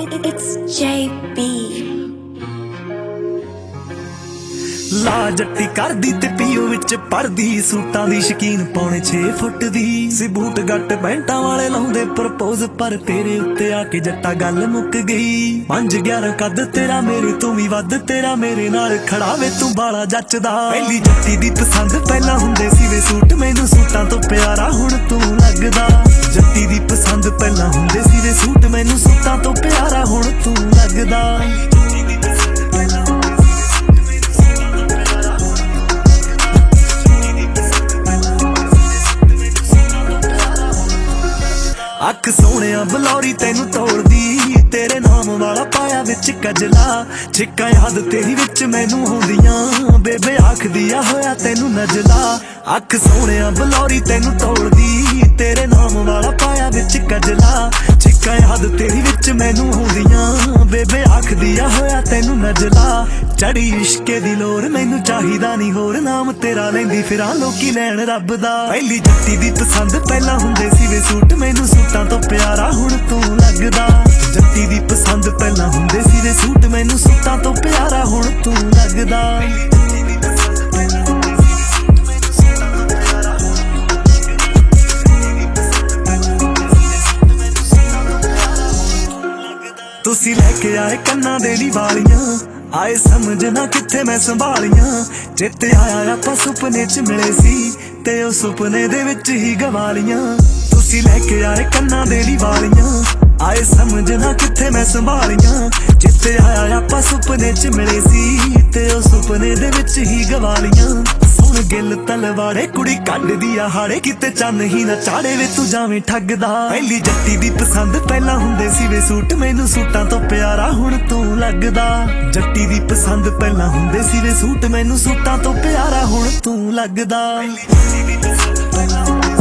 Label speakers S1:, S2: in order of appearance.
S1: It's JB।
S2: ਲਾ ਜੱਟੀ ਕਰਦੀ ਤੇ ਪੀਓ ਵਿੱਚ ਪੜਦੀ ਸੂਟਾਂ ਦੀ ਸ਼ਕੀਨ ਪੌਣੇ 6 ਫੁੱਟ ਦੀ ਸੀ ਬੂਟ ਗੱਟ ਪੈਂਟਾਂ ਵਾਲੇ ਲਾਉਂਦੇ ਪ੍ਰਪੋਜ਼ ਪਰ ਤੇਰੇ ਉੱਤੇ ਆ ਕੇ ਜੱਟਾ ਗੱਲ ਮੁੱਕ ਗਈ 5-11 ਕੱਦ ਤੇਰਾ ਮੇਰੇ ਤੋਂ ਵੀ ਵੱਧ ਤੇਰਾ ਮੇਰੇ ਨਾਲ ਖੜਾ ਵੇ ਤੂੰ ਬਾਲਾ ਜੱਚਦਾ ਪਹਿਲੀ ਜੱਟੀ ਦੀ ਪਸੰਦ ਪਹਿਲਾਂ ਹੁੰਦੇ ਸੀ ਵੇ ਸੂਟ ਮੈਨੂੰ ਸੂਟਾਂ ਤੋਂ ਪਿਆਰਾ ਹੁਣ ਤੂੰ ਲੱਗਦਾ ਜੱਟੀ ਦੀ ਪਸੰਦ ਪਹਿਲਾਂ ਹੁੰਦੇ ਸੀ ਵੇ ਸੂਟ ਮੈਨੂੰ ਸੂਟਾਂ ਤੋਂ ਪਿਆਰਾ ਹੁਣ ਤੂੰ ਲੱਗਦਾ ਅੱਖ ਸੋਹਣਿਆ ਬਲੌਰੀ ਤੈਨੂੰ ਤੋੜਦੀ ਤੇਰੇ ਨਾਮ ਵਾਲਾ ਪਾਇਆ ਵਿੱਚ ਕਜਲਾ ਛਿੱਕਾਂ ਯਾਦ ਤੇਰੀ ਵਿੱਚ ਮੈਨੂੰ ਹੁੰਦੀਆਂ ਬੇਬੇ ਆਖਦੀ ਆ ਹੋਇਆ ਤੈਨੂੰ ਨਜਲਾ ਅੱਖ ਸੋਹਣਿਆ ਬਲੌਰੀ ਤੈਨੂੰ ਤੋੜਦੀ ਤੇਰੇ ਨਾਮ ਵਾਲਾ ਪਾਇਆ ਵਿੱਚ ਕਜਲਾ ਛਿੱਕਾਂ ਯਾਦ ਤੇਰੀ ਵਿੱਚ ਮੈਨੂੰ ਹੁੰਦੀਆਂ ਬੇਬੇ ਆਖਦੀ ਆ ਹੋਇਆ ਤੈਨੂੰ ਨਜਲਾ ਚੜੀ ਇਸ਼ਕੇ ਦੀ ਲੋਰ ਮੈਨੂੰ ਚਾਹੀਦਾ ਨਹੀਂ ਹੋਰ ਨਾਮ ਤੇਰਾ ਲੈਂਦੀ ਫਿਰਾਂ ਲੋਕੀ ਲੈਣ ਰੱਬ ਦਾ ਪਹਿਲੀ ਜੱਟੀ ਦੀ ਪਸੰਦ ਪਹਿਲਾਂ ਹੁੰਦੇ ਸੀ ਵੇ ਸੂਟ ਮੈਨੂੰ ਸੂਟਾਂ ਤੋਂ ਪਿਆਰਾ ਹੁਣ ਤੂੰ ਲੱਗਦਾ ਜੱਟੀ ਦੀ ਪਸੰਦ ਪਹਿਲਾਂ ਹੁੰਦੇ ਸੀ ਵੇ ਸੂਟ ਮੈਨੂੰ ਸੂਟਾਂ ਤੋਂ ਪਿਆਰਾ ਹੁਣ ਤੂੰ ਲੱਗਦਾ ਤੁਸੀਂ ਲੈ ਕੇ ਆਏ ਕੰਨਾਂ ਦੇ ਲਈ ਵਾਲੀਆਂ ਆਏ ਸਮਝ ਨਾ ਕਿੱਥੇ ਮੈਂ ਸੰਭਾਲੀਆਂ ਚੇਤੇ ਆਇਆ ਆਪਾਂ ਸੁਪਨੇ 'ਚ ਮਿਲੇ ਸੀ ਤੇ ਉਹ ਸੁਪਨੇ ਦੇ ਵਿੱਚ ਹੀ ਗਵਾਲੀਆਂ ਤੁਸੀਂ ਲੈ ਕੇ ਆਏ ਕੰਨਾਂ ਦੇ ਲਈ ਵਾਲੀਆਂ ਆਏ ਸਮਝ ਨਾ ਕਿੱਥੇ ਮੈਂ ਸੰਭਾਲੀਆਂ ਚੇਤੇ ਆਇਆ ਆਪਾਂ ਸੁਪਨੇ 'ਚ ਮਿਲੇ ਸੀ ਤੇ ਉਹ ਸੁਪਨੇ ਦੇ ਵਿੱਚ ਹੀ ਗਵਾਲੀਆਂ ਸੁਣ ਗਿੱਲ ਤਲਵਾੜੇ ਕੁੜੀ ਕੱਢਦੀ ਆ ਹਾੜੇ ਕਿਤੇ ਚੰਨ ਹੀ ਨਾ ਚਾੜੇ ਵੇ ਤੂੰ ਜਾਵੇਂ ਠੱਗਦਾ ਪਹਿਲੀ ਜੱਟੀ ਦੀ ਪਸੰਦ ਪਹਿਲਾਂ ਹੁੰਦੇ ਸੀ ਵੇ ਸੂਟ ਮੈਨੂੰ ਸੂਟਾਂ ਤੋਂ ਪਿਆਰਾ ਹੁਣ ਤੂੰ ਲੱਗਦਾ ਜੱਟੀ ਦੀ ਪਸੰਦ ਪਹਿਲਾਂ ਹੁੰਦੇ ਸੀ ਵੇ ਸੂਟ ਮੈਨੂੰ ਸੂਟਾਂ ਤੋਂ ਪਿਆਰਾ ਹੁਣ ਤੂੰ ਲੱਗਦਾ।